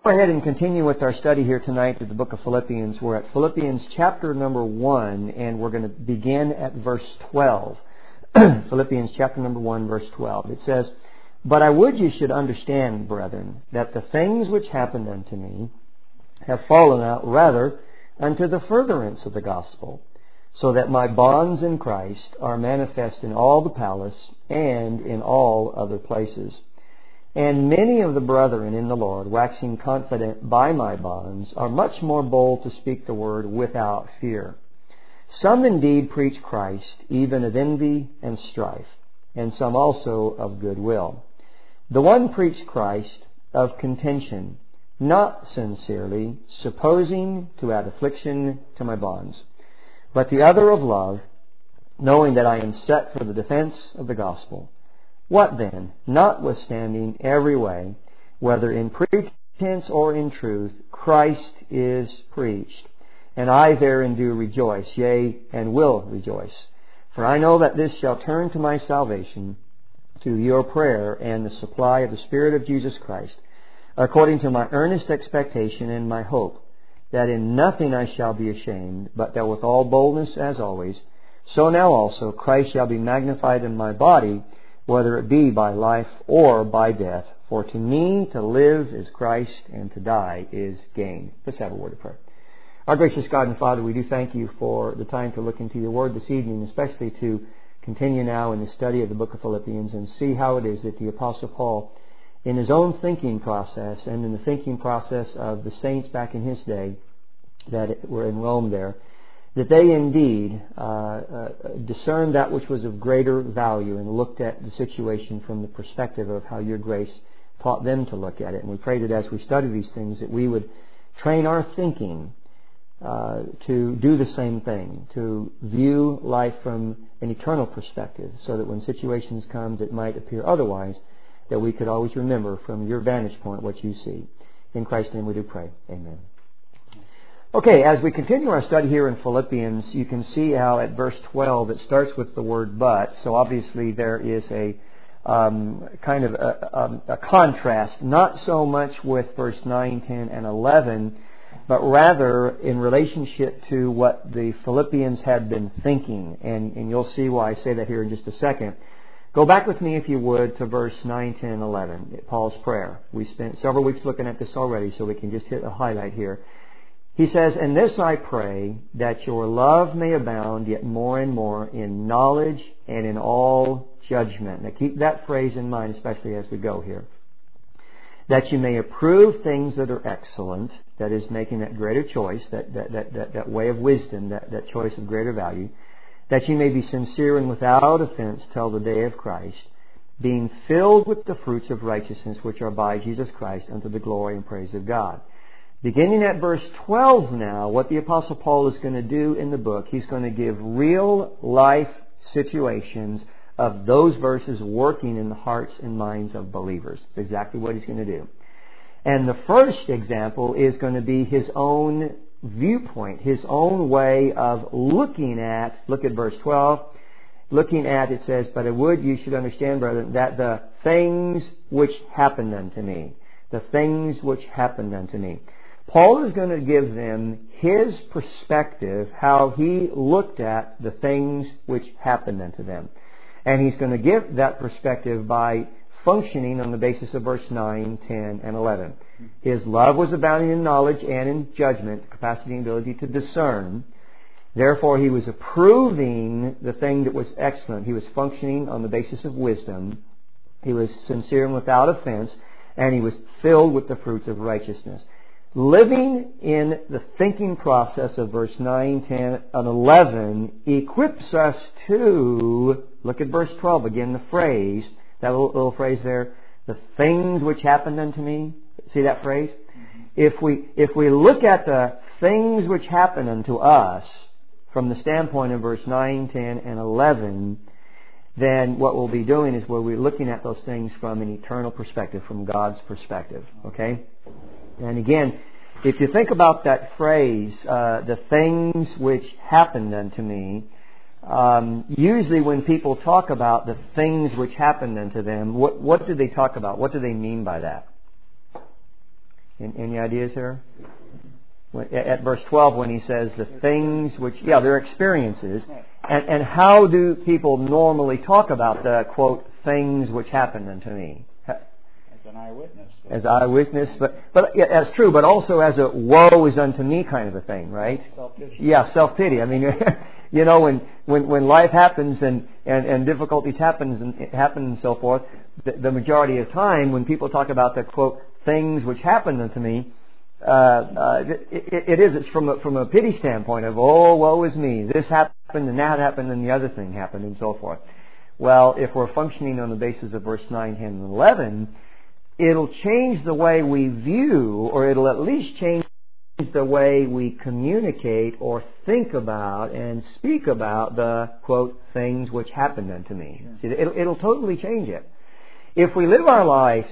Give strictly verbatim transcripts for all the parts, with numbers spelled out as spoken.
Go ahead and continue with our study here tonight of the book of Philippians. We're at Philippians chapter number one, and we're going to begin at verse twelve. Philippians chapter number one, verse twelve. It says, "But I would you should understand, brethren, that the things which happened unto me have fallen out rather unto the furtherance of the gospel, so that my bonds in Christ are manifest in all the palace and in all other places. And many of the brethren in the Lord, waxing confident by my bonds, are much more bold to speak the word without fear. Some indeed preach Christ, even of envy and strife, and some also of goodwill. The one preached Christ of contention, not sincerely, supposing to add affliction to my bonds, but the other of love, knowing that I am set for the defense of the gospel. What then? Notwithstanding every way, whether in pretense or in truth, Christ is preached. And I therein do rejoice, yea, and will rejoice. For I know that this shall turn to my salvation, to your prayer and the supply of the Spirit of Jesus Christ, according to my earnest expectation and my hope, that in nothing I shall be ashamed, but that with all boldness as always, so now also Christ shall be magnified in my body, whether it be by life or by death. For to me to live is Christ, and to die is gain." Let's have a word of prayer. Our gracious God and Father, we do thank you for the time to look into your word this evening, especially to continue now in the study of the book of Philippians and see how it is that the Apostle Paul, in his own thinking process and in the thinking process of the saints back in his day that were in Rome there, that they indeed uh, uh, discerned that which was of greater value and looked at the situation from the perspective of how your grace taught them to look at it. And we pray that as we study these things, that we would train our thinking uh, to do the same thing, to view life from an eternal perspective, so that when situations come that might appear otherwise, that we could always remember from your vantage point what you see. In Christ's name we do pray. Amen. Okay, as we continue our study here in Philippians, you can see how at verse twelve it starts with the word "but." So obviously there is a um, kind of a, a, a contrast, not so much with verse nine, ten, and eleven, but rather in relationship to what the Philippians had been thinking. And, and you'll see why I say that here in just a second. Go back with me, if you would, to verse nine, ten, and eleven, Paul's prayer. We spent several weeks looking at this already, so we can just hit a highlight here. He says, "And this I pray, that your love may abound yet more and more in knowledge and in all judgment." Now keep that phrase in mind, especially as we go here. "That you may approve things that are excellent," that is, making that greater choice, that, that, that, that, that way of wisdom, that, that choice of greater value. "That you may be sincere and without offense till the day of Christ, being filled with the fruits of righteousness which are by Jesus Christ unto the glory and praise of God." Beginning at verse twelve now, what the Apostle Paul is going to do in the book, he's going to give real life situations of those verses working in the hearts and minds of believers. That's exactly what he's going to do. And the first example is going to be his own viewpoint, his own way of looking at, look at verse twelve, looking at, it says, "But I would you should understand, brethren, that the things which happened unto me," the things which happened unto me. Paul is going to give them his perspective, how he looked at the things which happened unto them. And he's going to give that perspective by functioning on the basis of verse nine, ten, and eleven. His love was abounding in knowledge and in judgment, capacity and ability to discern. Therefore, he was approving the thing that was excellent. He was functioning on the basis of wisdom. He was sincere and without offense. And he was filled with the fruits of righteousness. Living in the thinking process of verse nine, ten, and eleven equips us to, look at verse twelve again, the phrase, that little, little phrase there, "the things which happened unto me." See that phrase? If we, if we look at the things which happened unto us from the standpoint of verse nine, ten, and eleven, then what we'll be doing is we'll be looking at those things from an eternal perspective, from God's perspective. Okay? And again, if you think about that phrase, uh, "the things which happened unto me," um, usually when people talk about the things which happened unto them, what, what do they talk about? What do they mean by that? Any ideas here? At verse twelve, when he says the things which, yeah, their experiences, and, and how do people normally talk about the, quote, things which happened unto me? As an eyewitness. As eyewitness, but, but yeah, that's true, but also as a woe is unto me kind of a thing, right? Self-pity. Yeah, self-pity. I mean, you know, when, when, when life happens and, and, and difficulties happens and happen and so forth, the, the majority of time when people talk about the, quote, things which happened unto me, Uh, uh, it, it is. It's from a, from a pity standpoint of, oh, woe is me. This happened and that happened and the other thing happened and so forth. Well, if we're functioning on the basis of verse nine, ten, and eleven, it'll change the way we view, or it'll at least change the way we communicate or think about and speak about the, quote, things which happened unto me. Yeah. See, it'll, it'll totally change it. If we live our lives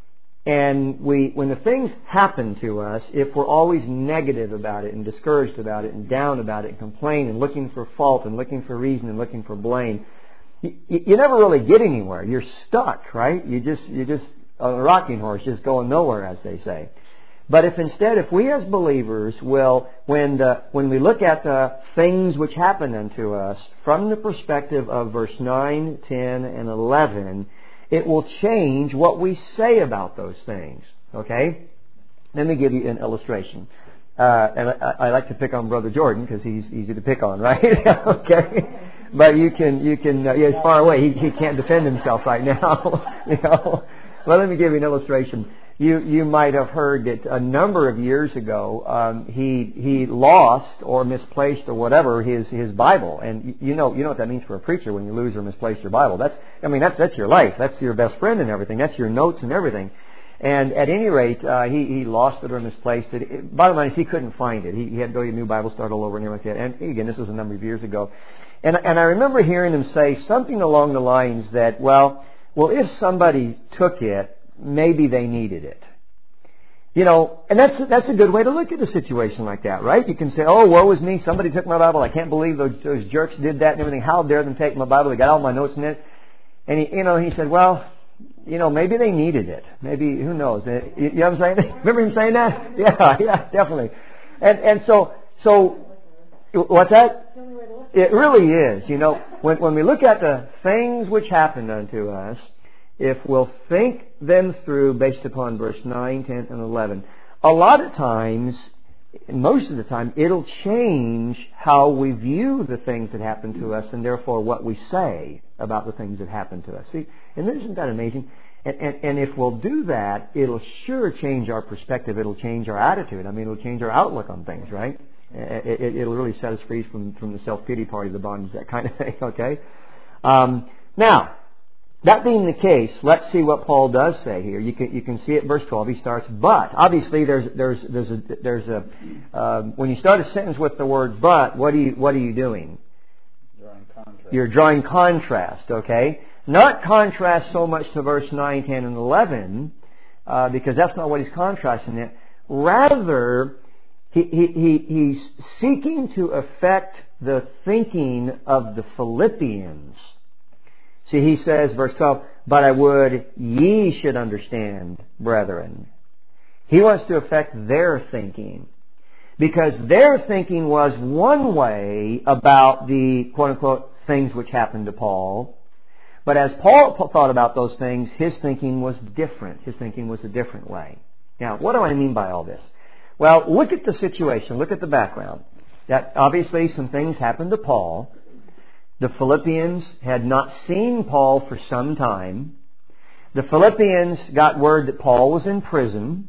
and we, when the things happen to us, if we're always negative about it and discouraged about it and down about it and complain and looking for fault and looking for reason and looking for blame, you, you never really get anywhere. You're stuck, right? You just, you're just on a rocking horse, just going nowhere, as they say. But if instead, if we as believers will, when the, when we look at the things which happen unto us from the perspective of verse nine, ten, and eleven, it will change what we say about those things. Okay? Let me give you an illustration. Uh, and I, I like to pick on Brother Jordan because he's easy to pick on, right? Okay? But you can, you can, uh, yeah, he's far away. He, he can't defend himself right now. You know? Well, let me give you an illustration. You you might have heard that a number of years ago, um, he he lost or misplaced or whatever his his Bible, and you know you know what that means for a preacher when you lose or misplace your Bible. That's I mean that's that's your life. That's your best friend and everything. That's your notes and everything. And at any rate, uh, he he lost it or misplaced it. it. Bottom line is he couldn't find it. He, he had to go to a new Bible, start all over and everything like that. And again, this was a number of years ago. And and I remember hearing him say something along the lines that, well, well, if somebody took it, maybe they needed it. You know, and that's that's a good way to look at a situation like that, right? You can say, oh, woe is me, somebody took my Bible, I can't believe those, those jerks did that and everything. How dare them take my Bible, they got all my notes in it. And, he, you know, he said, well, you know, maybe they needed it. Maybe, who knows? You, you know what I'm saying? Remember him saying that? Yeah, yeah, definitely. And and so, so what's that? It really is. You know, when when we look at the things which happened unto us, if we'll think them through based upon verse nine, ten, and eleven, a lot of times, most of the time, it'll change how we view the things that happen to us and therefore what we say about the things that happen to us. See, and isn't that amazing? And, and, and if we'll do that, it'll sure change our perspective. It'll change our attitude. I mean, it'll change our outlook on things, right? It, it, it'll really set us free from, from the self-pity part of the bondage, that kind of thing, okay? Um, now, that being the case, let's see what Paul does say here. You can you can see it, verse twelve. He starts, but obviously there's there's there's a there's a um, when you start a sentence with the word but, what are you what are you doing? Drawing contrast. You're drawing contrast, okay? Not contrast so much to verse nine, ten, and eleven, uh, because that's not what he's contrasting it. Rather, he he he he's seeking to affect the thinking of the Philippians. See, he says, verse twelve, but I would ye should understand, brethren. He wants to affect their thinking. Because their thinking was one way about the, quote-unquote, things which happened to Paul. But as Paul thought about those things, his thinking was different. His thinking was a different way. Now, what do I mean by all this? Well, look at the situation. Look at the background. That obviously some things happened to Paul. The Philippians had not seen Paul for some time. The Philippians got word that Paul was in prison.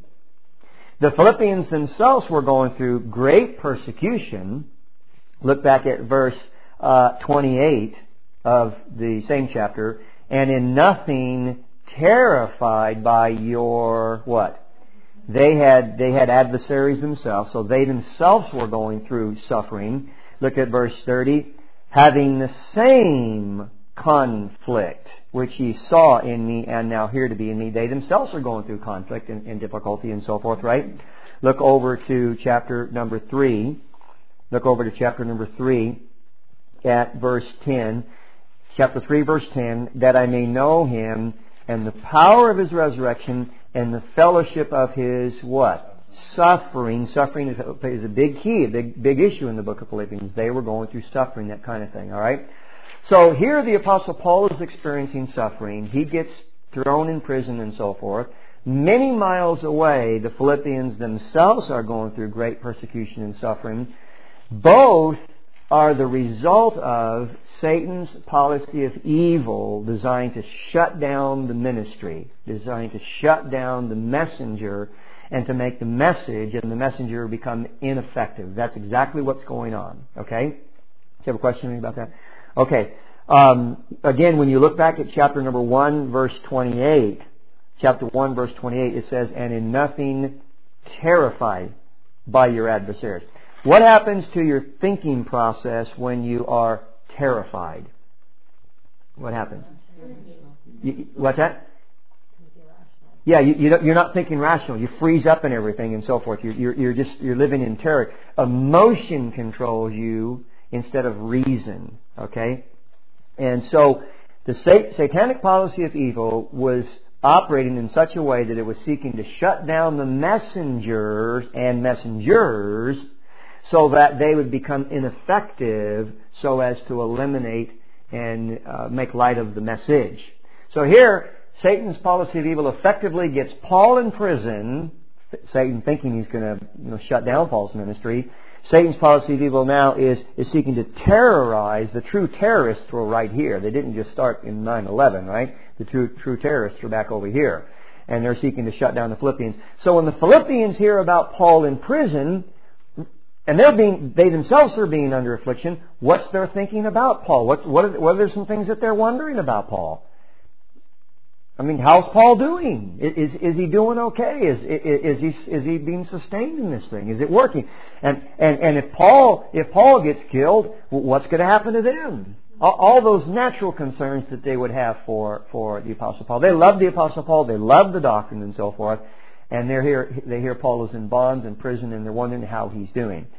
The Philippians themselves were going through great persecution. Look back at verse uh, twenty-eight of the same chapter. And in nothing terrified by your what? They had they had adversaries themselves, so they themselves were going through suffering. Look at verse thirty. Having the same conflict which ye saw in me and now hear to be in me. They themselves are going through conflict and, and difficulty and so forth, right? Look over to chapter number three. Look over to chapter number three at verse ten. Chapter three, verse ten. That I may know Him and the power of His resurrection and the fellowship of His what? Suffering. Suffering is a, is a big key, a big, big issue in the book of Philippians. They were going through suffering, that kind of thing, all right? So here the Apostle Paul is experiencing suffering. He gets thrown in prison and so forth. Many miles away, the Philippians themselves are going through great persecution and suffering. Both are the result of Satan's policy of evil designed to shut down the ministry, designed to shut down the messenger and to make the message and the messenger become ineffective. That's exactly what's going on. Okay? Do you have a question about that? Okay. Um, again, when you look back at chapter number one, verse twenty-eight, chapter one, verse twenty-eight, it says, "And in nothing terrified by your adversaries." What happens to your thinking process when you are terrified? What happens? You, what's that? Yeah, you, you don't, you're not thinking rational. You freeze up and everything and so forth. You're, you're, you're just you're living in terror. Emotion controls you instead of reason. Okay, and so the satanic policy of evil was operating in such a way that it was seeking to shut down the messengers and messengers so that they would become ineffective, so as to eliminate and uh, make light of the message. So here, Satan's policy of evil effectively gets Paul in prison. Satan thinking he's going to you know, shut down Paul's ministry. Satan's policy of evil now is, is seeking to terrorize. The true terrorists were right here. They didn't just start in nine eleven, right? The true, true terrorists are back over here. And they're seeking to shut down the Philippians. So when the Philippians hear about Paul in prison, and they're being, they themselves are being under affliction, what's their thinking about Paul? What's, what, are, what are some things that they're wondering about Paul? I mean, how's Paul doing? Is, is he doing okay? Is, is, is he, is he being sustained in this thing? Is it working? And, and, and if Paul, if Paul gets killed, what's going to happen to them? All, all those natural concerns that they would have for, for the Apostle Paul. They love the Apostle Paul. They love the doctrine and so forth. And they're here, they hear Paul is in bonds in prison, and they're wondering how he's doing.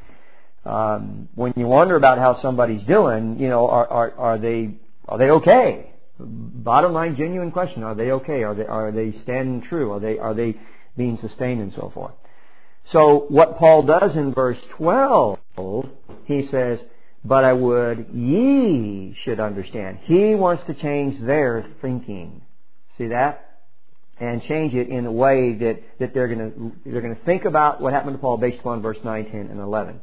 Um, when you wonder about how somebody's doing, you know, are, are, are they, are they okay? Bottom line, genuine question: are they okay? Are they, are they standing true? Are they, are they being sustained and so forth? So what Paul does in verse twelve, he says, "But I would ye should understand." He wants to change their thinking. See that? And change it in a way that, that they're going to they're going to think about what happened to Paul based upon verse nine, ten, and eleven.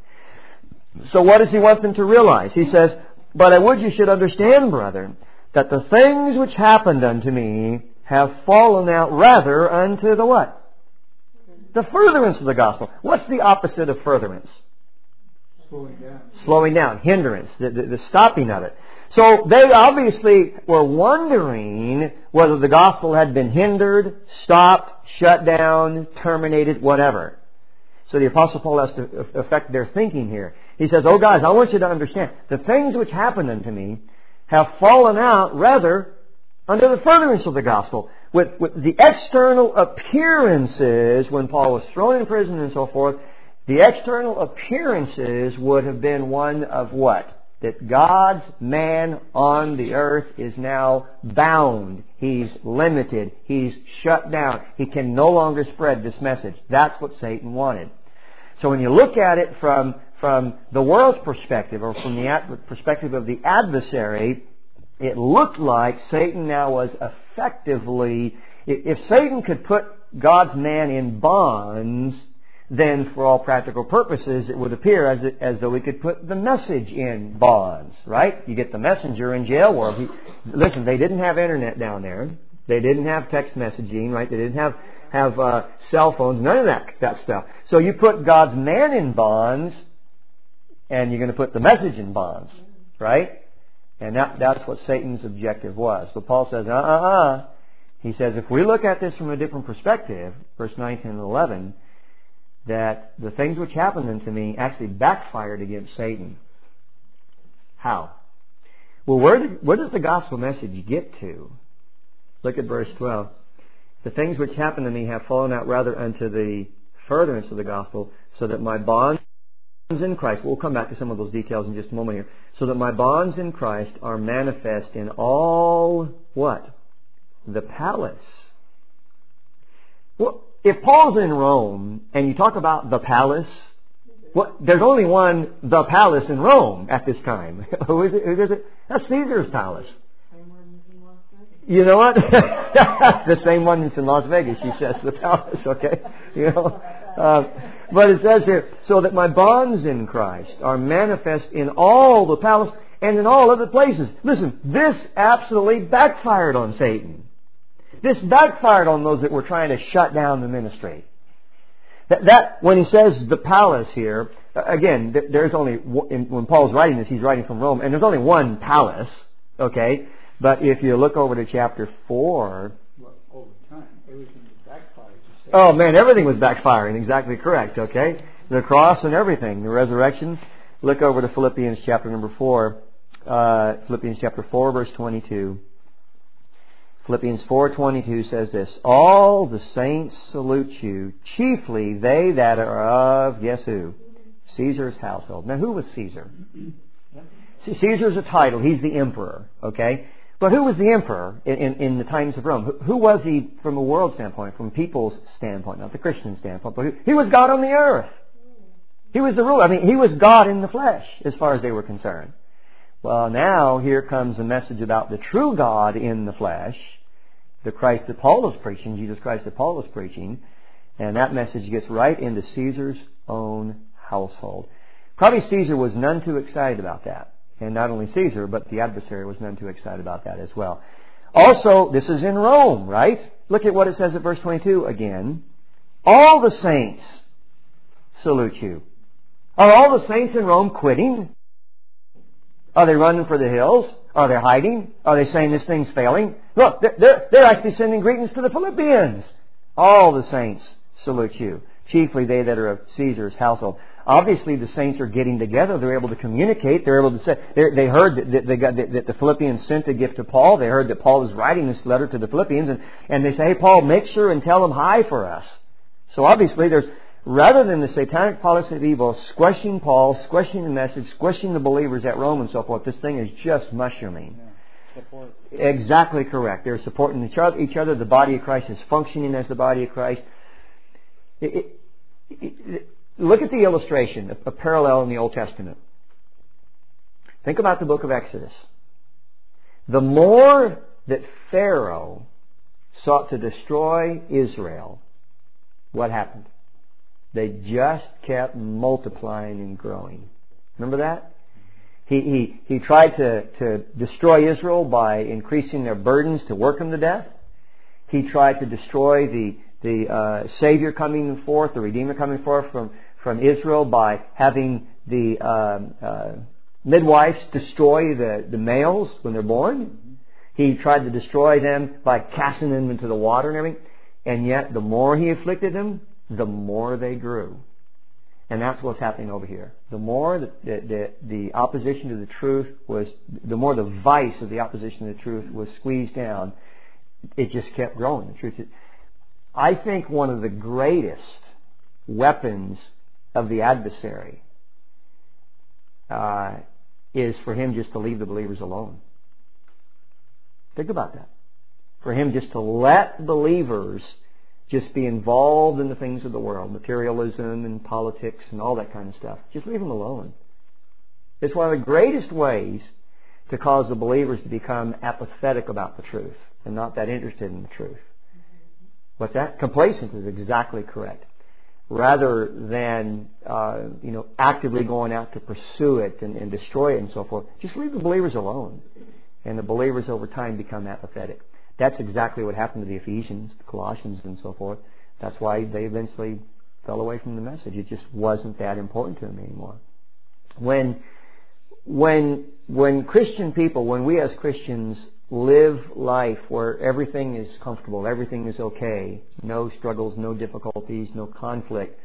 So what does he want them to realize? He says, "But I would you should understand, brethren, that the things which happened unto me have fallen out rather unto the what? The furtherance of the gospel." What's the opposite of furtherance? Slowing down. Slowing down, hindrance, the, the, the stopping of it. So they obviously were wondering whether the gospel had been hindered, stopped, shut down, terminated, whatever. So the Apostle Paul has to affect their thinking here. He says, "Oh guys, I want you to understand, the things which happened unto me have fallen out rather under the furtherance of the gospel." With, with the external appearances, when Paul was thrown in prison and so forth, the external appearances would have been one of what? That God's man on the earth is now bound. He's limited. He's shut down. He can no longer spread this message. That's what Satan wanted. So when you look at it from, from the world's perspective, or from the ad- perspective of the adversary, it looked like Satan now was effectively, if Satan could put God's man in bonds, then for all practical purposes it would appear as, it, as though we could put the message in bonds, right? You get the messenger in jail. Well, he, listen, they didn't have internet down there. They didn't have text messaging, right? They didn't have, have uh, cell phones, none of that, that stuff. So you put God's man in bonds, and you're going to put the message in bonds, right? And that, that's what Satan's objective was. But Paul says, uh-uh-uh. He says, if we look at this from a different perspective, verse nine, ten, and eleven, that the things which happened unto me actually backfired against Satan. How? Well, where, did, where does the gospel message get to? Look at verse twelve. "The things which happened to me have fallen out rather unto the furtherance of the gospel, so that my bonds in Christ," we'll come back to some of those details in just a moment here, "so that my bonds in Christ are manifest in all," what? "The palace." Well, if Paul's in Rome and you talk about the palace, well, there's only one the palace in Rome at this time. Who is it? Who is it? That's Caesar's palace. You know what? The same one that's in Las Vegas. She says the palace. Okay, you know. Uh, but it says here, so that my bonds in Christ are manifest in all the palace and in all other places. Listen, this absolutely backfired on Satan. This backfired on those that were trying to shut down the ministry. That, that when he says the palace here, again, there's only when Paul's writing this, he's writing from Rome, and there's only one palace. Okay. But if you look over to chapter four... Well, over time, everything was backfired. Oh man, everything was backfiring. Exactly correct, okay? The cross and everything, the resurrection. Look over to Philippians chapter number four. Uh, Philippians chapter four, verse twenty-two. Philippians four twenty-two says this, all the saints salute you, chiefly they that are of, guess who? Caesar's household. Now who was Caesar? Caesar's a title. He's the emperor, okay? But who was the emperor in, in, in the times of Rome? Who, who was he from a world standpoint, from people's standpoint, not the Christian standpoint? But who, he was God on the earth. He was the ruler. I mean, he was God in the flesh as far as they were concerned. Well, now here comes a message about the true God in the flesh, the Christ that Paul is preaching, Jesus Christ that Paul is preaching, and that message gets right into Caesar's own household. Probably Caesar was none too excited about that. And not only Caesar, but the adversary was none too excited about that as well. Also, this is in Rome, right? Look at what it says at verse twenty-two again. All the saints salute you. Are all the saints in Rome quitting? Are they running for the hills? Are they hiding? Are they saying this thing's failing? Look, they're, they're, they're actually sending greetings to the Philippians. All the saints salute you. Chiefly they that are of Caesar's household. Obviously, the saints are getting together. They're able to communicate. They're able to say. They heard that, they got, that the Philippians sent a gift to Paul. They heard that Paul is writing this letter to the Philippians, and, and they say, "Hey, Paul, make sure and tell them hi for us." So obviously, there's rather than the satanic policy of evil squashing Paul, squashing the message, squashing the believers at Rome, and so forth. This thing is just mushrooming. Yeah. Support. Exactly correct. They're supporting each other. Each other. The body of Christ is functioning as the body of Christ. It, it, it, it, Look at the illustration, a parallel in the Old Testament. Think about the book of Exodus. The more that Pharaoh sought to destroy Israel, what happened? They just kept multiplying and growing. Remember that? He, he, he tried to, to destroy Israel by increasing their burdens to work them to death. He tried to destroy the, the uh, Savior coming forth, the Redeemer coming forth from from Israel by having the uh, uh, midwives destroy the, the males when they're born. He tried to destroy them by casting them into the water and everything. And yet, the more he afflicted them, the more they grew. And that's what's happening over here. The more the, the, the opposition to the truth was, the more the vice of the opposition to the truth was squeezed down, it just kept growing. The truth is, I think one of the greatest weapons of the adversary uh, is for him just to leave the believers alone. Think about that. For him just to let believers just be involved in the things of the world, materialism and politics and all that kind of stuff. Just leave them alone. It's one of the greatest ways to cause the believers to become apathetic about the truth and not that interested in the truth. What's that? Complacent is exactly correct. Rather than uh, you know actively going out to pursue it and, and destroy it and so forth, just leave the believers alone, and the believers over time become apathetic. That's exactly what happened to the Ephesians, the Colossians, and so forth. That's why they eventually fell away from the message. It just wasn't that important to them anymore. When when when Christian people, when we as Christians live life where everything is comfortable, everything is okay, no struggles, no difficulties, no conflict,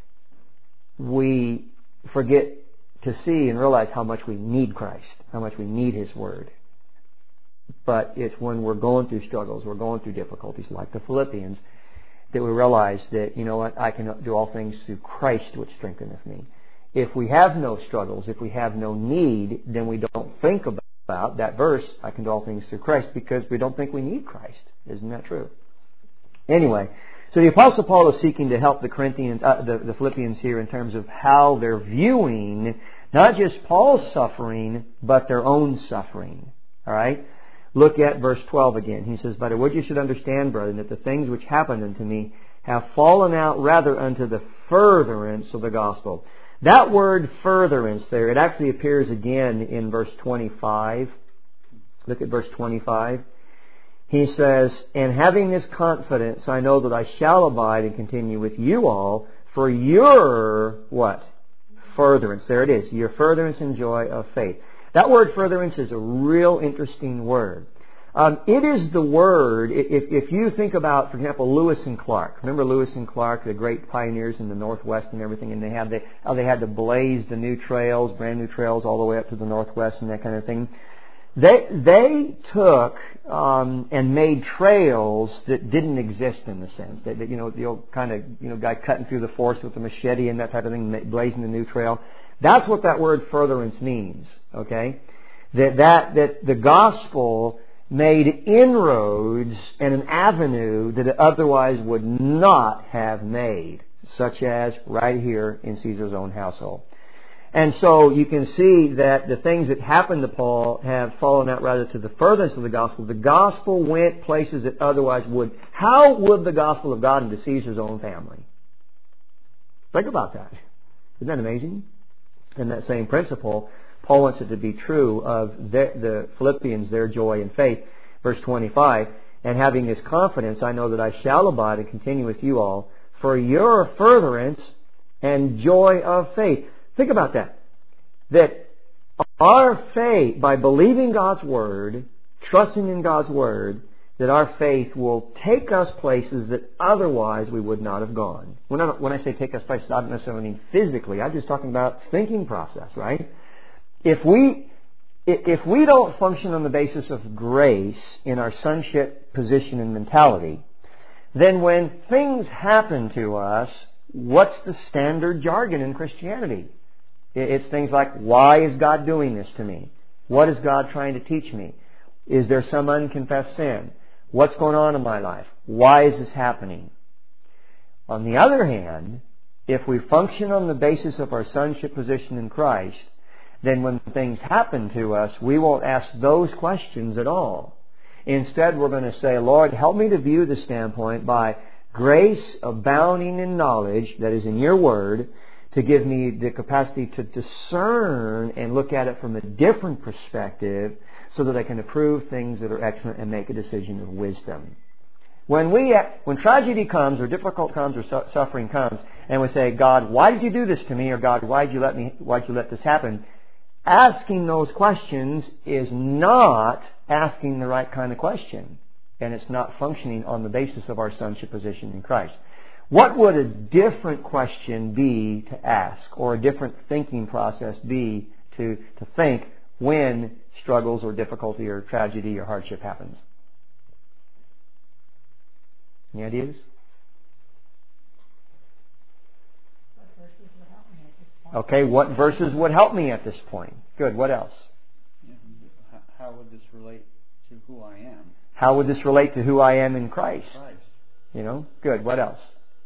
we forget to see and realize how much we need Christ, how much we need His Word. But it's when we're going through struggles, we're going through difficulties like the Philippians, that we realize that, you know what, I can do all things through Christ which strengtheneth me. If we have no struggles, if we have no need, then we don't think about About that verse, I can do all things through Christ, because we don't think we need Christ. Isn't that true? Anyway, So the Apostle Paul is seeking to help the Corinthians, uh, the, the Philippians here in terms of how they're viewing not just Paul's suffering, but their own suffering. All right? Look at verse twelve again. He says, "But I would you should understand, brethren, that the things which happened unto me have fallen out rather unto the furtherance of the gospel." That word furtherance there, it actually appears again in verse twenty-five. Look at verse twenty-five. He says, "And having this confidence, I know that I shall abide and continue with you all for your," what? "Furtherance." There it is. "Your furtherance and joy of faith." That word furtherance is a real interesting word. Um, it is the word, if, if you think about, for example, Lewis and Clark. Remember Lewis and Clark, the great pioneers in the Northwest and everything, and they had the, how they had to blaze the new trails, brand new trails all the way up to the Northwest and that kind of thing. They they took um, and made trails that didn't exist in the sense that, that you know the old kind of you know guy cutting through the forest with a machete and that type of thing, blazing the new trail. That's what that word furtherance means. Okay, that that that the gospel made inroads and an avenue that it otherwise would not have made, such as right here in Caesar's own household. And so you can see that the things that happened to Paul have fallen out rather to the furtherance of the gospel. The gospel went places it otherwise would. How would the gospel have gotten to Caesar's own family? Think about that. Isn't that amazing? And that same principle, Paul wants it to be true of the, the Philippians, their joy and faith. Verse twenty-five, "And having this confidence, I know that I shall abide and continue with you all for your furtherance and joy of faith." Think about that. That our faith, by believing God's Word, trusting in God's Word, that our faith will take us places that otherwise we would not have gone. When I, when I say take us places, I don't necessarily mean physically. I'm just talking about thinking process, right? If we, if we don't function on the basis of grace in our sonship position and mentality, then when things happen to us, what's the standard jargon in Christianity? It's things like, why is God doing this to me? What is God trying to teach me? Is there some unconfessed sin? What's going on in my life? Why is this happening? On the other hand, if we function on the basis of our sonship position in Christ, then when things happen to us, we won't ask those questions at all. Instead, we're going to say, Lord, help me to view the standpoint by grace abounding in knowledge that is in your Word, to give me the capacity to discern and look at it from a different perspective so that I can approve things that are excellent and make a decision of wisdom. When we, when tragedy comes or difficult comes or su- suffering comes and we say, God, why did you do this to me? Or God, why did you let me, why did you let this happen? Asking those questions is not asking the right kind of question. And it's not functioning on the basis of our sonship position in Christ. What would a different question be to ask, or a different thinking process be to, to think when struggles or difficulty or tragedy or hardship happens? Any ideas? Okay, what verses would help me at this point? Good, what else? How would this relate to who I am? How would this relate to who I am in Christ? Christ. You know, good, what else?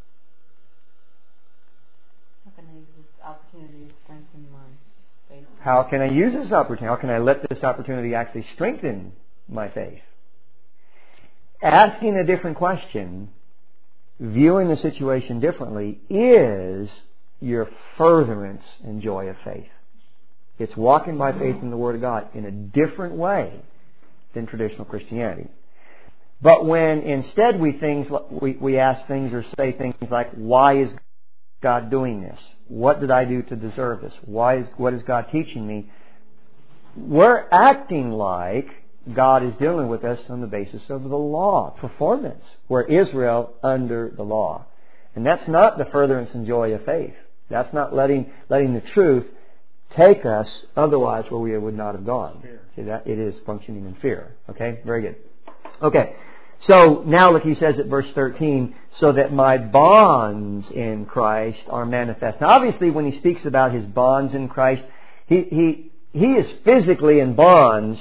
How can I use this opportunity to strengthen my faith? How can I use this opportunity? How can I let this opportunity actually strengthen my faith? Asking a different question, viewing the situation differently, is your furtherance and joy of faith. It's walking by faith in the Word of God in a different way than traditional Christianity. But when instead we things we, we ask things or say things like, why is God doing this? What did I do to deserve this? Why is what is God teaching me? We're acting like God is dealing with us on the basis of the law, performance. We're Israel under the law. And that's not the furtherance and joy of faith. That's not letting letting the truth take us otherwise where we would not have gone. See that? It is functioning in fear. Okay? Very good. Okay. So now look, he says at verse thirteen, so that my bonds in Christ are manifest. Now obviously when he speaks about his bonds in Christ, he he he is physically in bonds,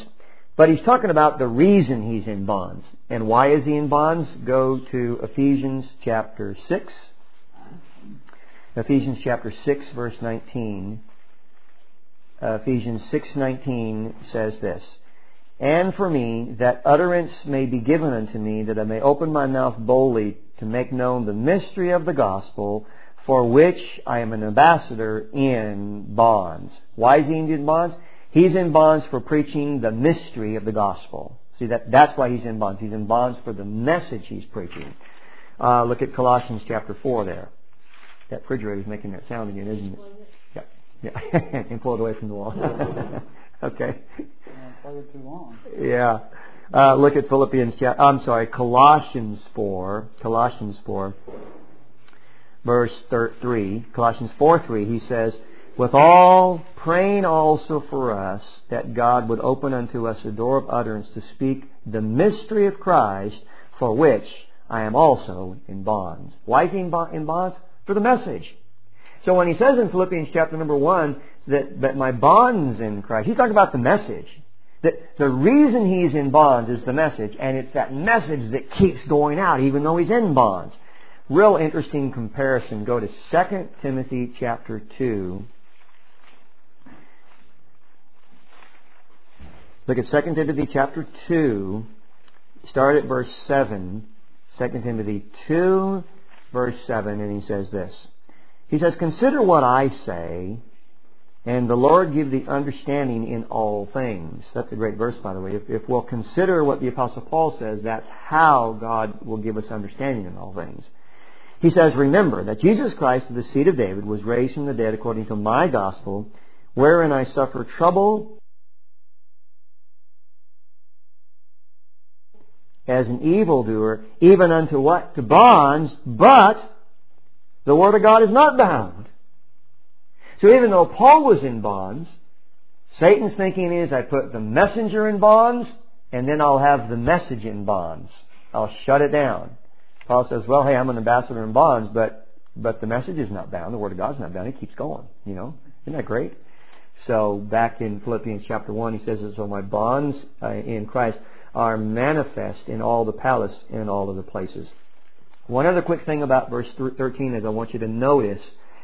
But he's talking about the reason he's in bonds. And why is he in bonds? Go to Ephesians chapter six. Ephesians chapter six, verse nineteen. Uh, Ephesians six nineteen says this, "And for me, that utterance may be given unto me, that I may open my mouth boldly to make known the mystery of the gospel, for which I am an ambassador in bonds." Why is he in bonds? He's in bonds for preaching the mystery of the gospel. See, that that's why he's in bonds. He's in bonds for the message he's preaching. Uh, look at Colossians chapter four there. That refrigerator is making that sound again, isn't it? Yeah. Yeah. And pull it away from the wall. Okay. Plug it too long. Yeah. Uh, look at Philippians chapter, I'm sorry, Colossians four. Colossians four. Verse three. Colossians four three. He says, "With all praying also for us, that God would open unto us a door of utterance to speak the mystery of Christ, for which I am also in bonds." Why is he in bonds? For the message. So when he says in Philippians chapter number one that, that my bonds in Christ, he's talking about the message. That the reason he's in bonds is the message, and it's that message that keeps going out even though he's in bonds. Real interesting comparison. Go to Second Timothy chapter two. Look at Second Timothy chapter two. Start at verse seven. Second Timothy two, verse seven, and he says this. He says, "Consider what I say, and the Lord give thee understanding in all things." That's a great verse, by the way. If, if we'll consider what the Apostle Paul says, that's how God will give us understanding in all things. He says, "Remember that Jesus Christ of the seed of David was raised from the dead according to my gospel, wherein I suffer trouble as an evildoer, even unto what? To bonds, but the Word of God is not bound." So even though Paul was in bonds, Satan's thinking is, I put the messenger in bonds, and then I'll have the message in bonds. I'll shut it down. Paul says, well, hey, I'm an ambassador in bonds, but but the message is not bound. The Word of God's not bound. It keeps going. You know, isn't that great? So back in Philippians chapter one, he says, "So my bonds uh, in Christ are manifest in all the palace and in all of the places." One other quick thing about verse thirteen is I want you to notice.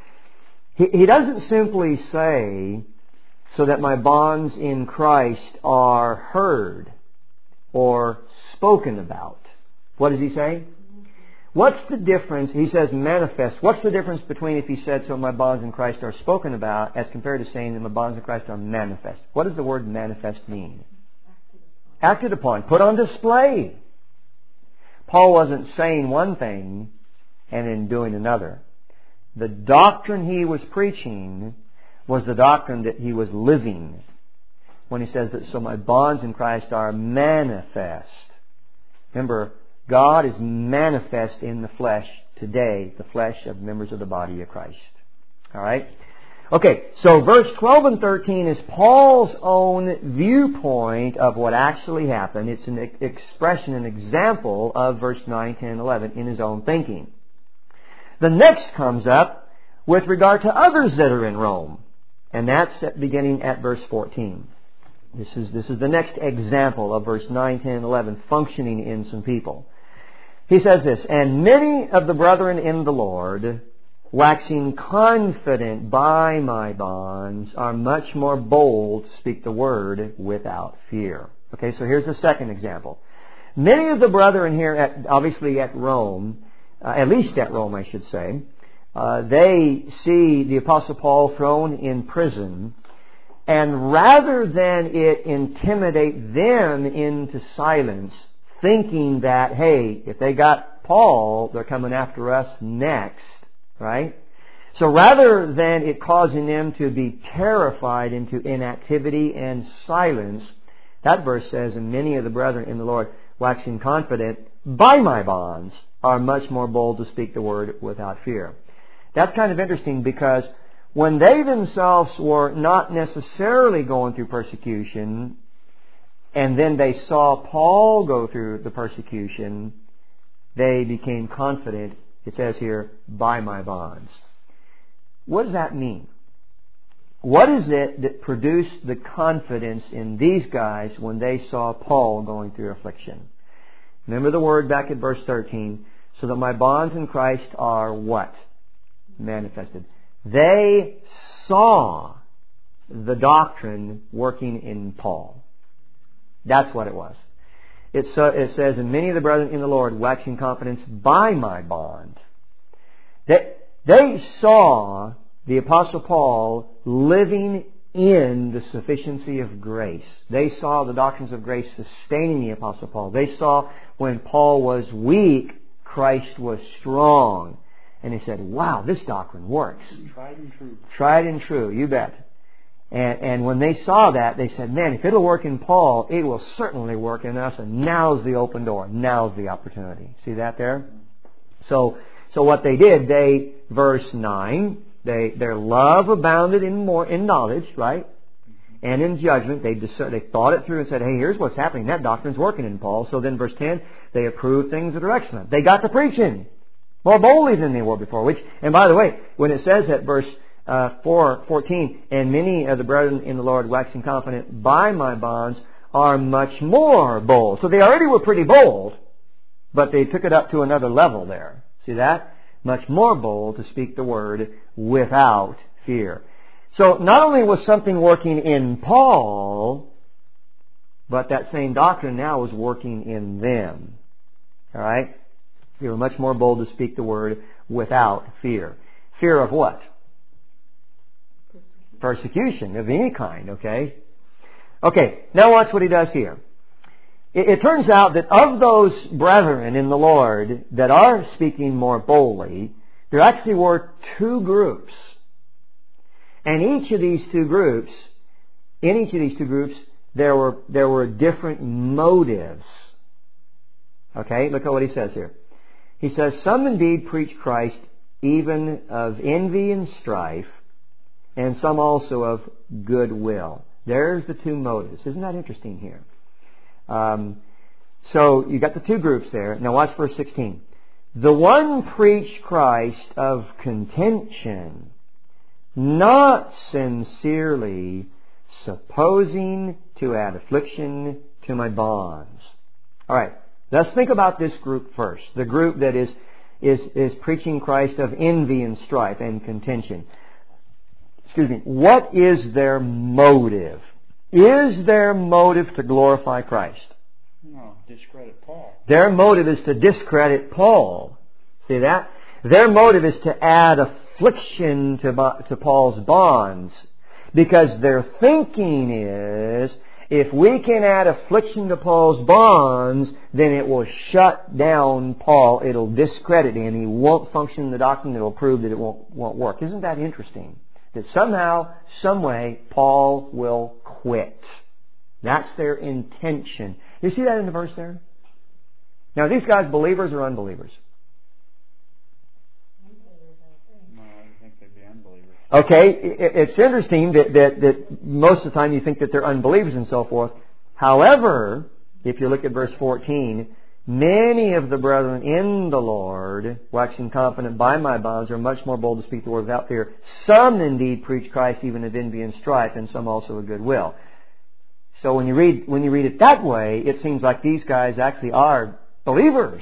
He, he doesn't simply say, "So that my bonds in Christ are heard or spoken about." What does he say? What's the difference? He says manifest. What's the difference between if he said, "So my bonds in Christ are spoken about," as compared to saying that my bonds in Christ are manifest? What does the word manifest mean? Acted upon. Put on display. Paul wasn't saying one thing and then doing another. The doctrine he was preaching was the doctrine that he was living. When he says that, "So my bonds in Christ are manifest." Remember, God is manifest in the flesh today, the flesh of members of the body of Christ. All right? Okay, so verse twelve and thirteen is Paul's own viewpoint of what actually happened. It's an expression, an example of verse nine, ten, and eleven in his own thinking. The next comes up with regard to others that are in Rome. And that's beginning at verse fourteen. This is, this is the next example of verse nine, ten, and eleven functioning in some people. He says this, "And many of the brethren in the Lord, waxing confident by my bonds, are much more bold to speak the word without fear." Okay, so here's the second example. Many of the brethren here, at, obviously at Rome, uh, at least at Rome I should say, uh, they see the Apostle Paul thrown in prison, and rather than it intimidate them into silence, thinking that, hey, if they got Paul, they're coming after us next, right? So rather than it causing them to be terrified into inactivity and silence, that verse says, "And many of the brethren in the Lord, waxing confident by my bonds, are much more bold to speak the word without fear." That's kind of interesting because when they themselves were not necessarily going through persecution, and then they saw Paul go through the persecution, they became confident, it says here, by my bonds. What does that mean? what is it that produced the confidence in these guys when they saw Paul going through affliction? Remember the word back at verse thirteen. So that my bonds in Christ are what? Manifested. They saw the doctrine working in Paul. That's what it was. It, so, it says, and many of the brethren in the Lord waxing confidence by my bonds. They, they saw the Apostle Paul living in the sufficiency of grace. They saw the doctrines of grace sustaining the Apostle Paul. They saw when Paul was weak, Christ was strong. And they said, wow, this doctrine works. Tried and true. Tried and true, you bet. And, and when they saw that, they said, man, if it'll work in Paul, it will certainly work in us. And now's the open door. Now's the opportunity. See that there? So, so what they did, they, verse nine, they, their love abounded in more, in knowledge, right? And in judgment. They discern, they thought it through and said, hey, here's what's happening. That doctrine's working in Paul. So then verse ten, they approved things that are excellent. They got to preaching more boldly than they were before. Which, and by the way, when it says at verse uh, four, fourteen, and many of the brethren in the Lord waxing confident by my bonds are much more bold. So they already were pretty bold, but they took it up to another level there. See that? Much more bold to speak the word without fear. So not only was something working in Paul, but that same doctrine now was working in them. All right? They were much more bold to speak the word without fear. Fear of what? Persecution of any kind, okay? Okay, now watch what he does here. It, it turns out that of those brethren in the Lord that are speaking more boldly, there actually were two groups. And each of these two groups, in each of these two groups, there were there were different motives. Okay, look at what he says here. He says, some indeed preach Christ even of envy and strife, and some also of goodwill. There's the two motives. Isn't that interesting here? Um, so you got the two groups there. Now watch verse sixteen. The one preached Christ of contention, not sincerely, supposing to add affliction to my bonds. All right, let's think about this group first. The group that is is is preaching Christ of envy and strife and contention. Excuse me. What is their motive? Is their motive to glorify Christ? No, discredit Paul. Their motive is to discredit Paul. See that? Their motive is to add affliction to, to Paul's bonds. Because their thinking is, if we can add affliction to Paul's bonds, then it will shut down Paul. It'll discredit him. He won't function in the doctrine. It'll prove that it won't, won't work. Isn't that interesting? That somehow, some way, Paul will quit. That's their intention. You see that in the verse there? Now, are these guys believers or unbelievers? No, I think they'd be unbelievers. Okay, it's interesting that, that, that most of the time you think that they're unbelievers and so forth. However, if you look at verse fourteen, many of the brethren in the Lord, waxing confident by my bonds, are much more bold to speak the word without fear. Some indeed preach Christ even of envy and strife, and some also of goodwill. So when you read when you read it that way, it seems like these guys actually are believers.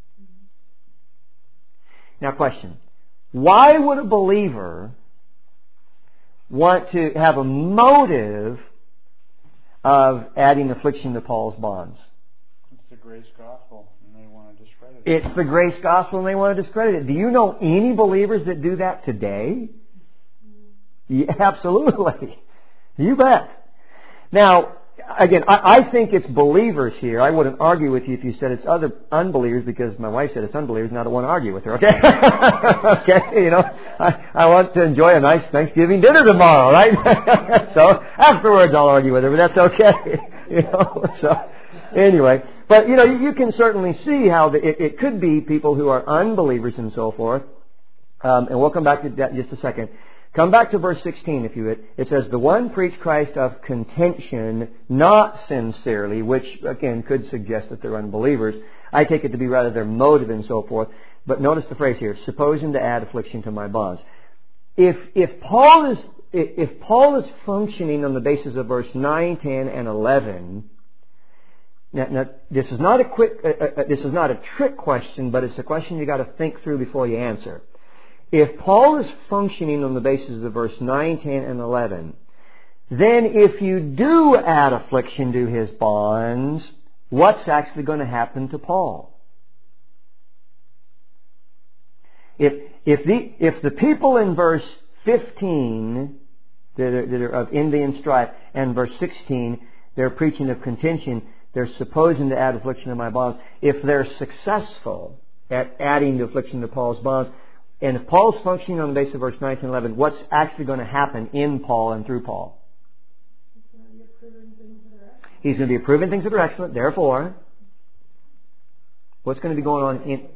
Now, question: why would a believer want to have a motive of adding affliction to Paul's bonds? It's the grace gospel, and they want to discredit it. It's the grace gospel, and they want to discredit it. Do you know any believers that do that today? Yeah, absolutely. You bet. Now, again, I, I think it's believers here. I wouldn't argue with you if you said it's other unbelievers, because my wife said it's unbelievers, and I don't want to argue with her, okay? Okay, you know, I, I want to enjoy a nice Thanksgiving dinner tomorrow, right? So, afterwards I'll argue with her, but that's okay. You know, so, anyway. But, you know, you can certainly see how the, it, it could be people who are unbelievers and so forth. Um, and we'll come back to that in just a second. Come back to verse sixteen, if you would. It says, the one preached Christ of contention, not sincerely, which, again, could suggest that they're unbelievers. I take it to be rather their motive and so forth. But notice the phrase here, supposing to add affliction to my bonds. If, if Paul is if Paul is functioning on the basis of verse nine, ten, and eleven, now, now this is not a quick, uh, uh, this is not a trick question, but it's a question you got to think through before you answer. If Paul is functioning on the basis of verse nine, ten, and eleven, then if you do add affliction to his bonds, what's actually going to happen to Paul? If if the if the people in verse fifteen that are, that are of envy and strife, and verse sixteen they're preaching of contention, they're supposing to add affliction to my bonds. If they're successful at adding the affliction to Paul's bonds, and if Paul's functioning on the basis of verse nine, ten, eleven, what's actually going to happen in Paul and through Paul? He's going to be approving things that are excellent. Therefore, what's going to be going on in?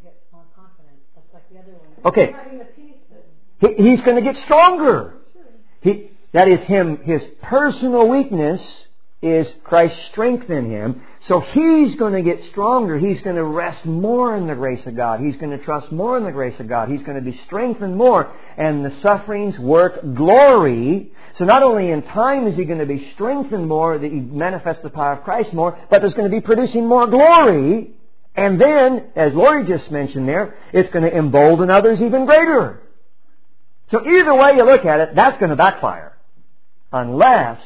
Okay, he, he's going to get stronger. He, that is him. His personal weakness is Christ's strength in him. So he's going to get stronger. He's going to rest more in the grace of God. He's going to trust more in the grace of God. He's going to be strengthened more. And the sufferings work glory. So not only in time is he going to be strengthened more, that he manifests the power of Christ more, but there's going to be producing more glory. And then, as Lori just mentioned there, it's going to embolden others even greater. So either way you look at it, that's going to backfire. Unless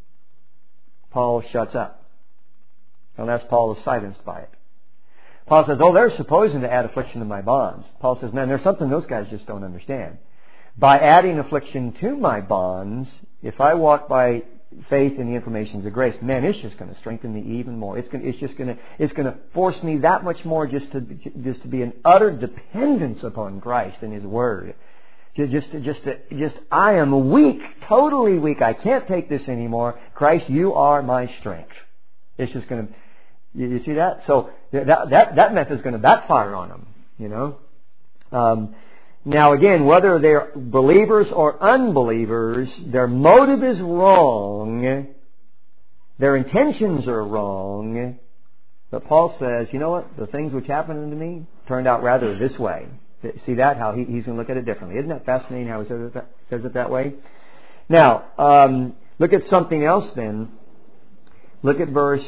Paul shuts up. Unless Paul is silenced by it. Paul says, oh, they're supposing to add affliction to my bonds. Paul says, man, there's something those guys just don't understand. By adding affliction to my bonds, if I walk by faith in the informations of grace, man, it's just going to strengthen me even more. It's going, it's just going to, it's going to force me that much more just to, just to be an utter dependence upon Christ and His Word. Just, just, just, just, I am weak, totally weak. I can't take this anymore. Christ, you are my strength. It's just going to, you, you see that? So that that that method is going to backfire on them. You know. Um, now again, whether they're believers or unbelievers, their motive is wrong. Their intentions are wrong. But Paul says, you know what? The things which happened to me turned out rather this way. See that? How he, he's going to look at it differently. Isn't that fascinating how he says it that, says it that way? Now, um, look at something else then. Look at verse